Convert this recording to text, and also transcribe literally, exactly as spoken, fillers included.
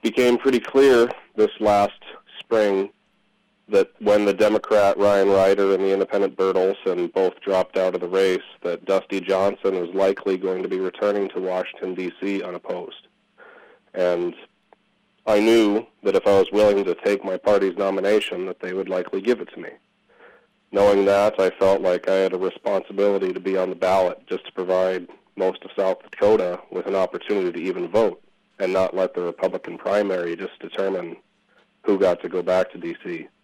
became pretty clear this last spring that when the Democrat Ryan Ryder and the independent Bert Olson both dropped out of the race, that Dusty Johnson was likely going to be returning to Washington, D C unopposed. And I knew that if I was willing to take my party's nomination, that they would likely give it to me. Knowing that, I felt like I had a responsibility to be on the ballot just to provide most of South Dakota with an opportunity to even vote and not let the Republican primary just determine who got to go back to D C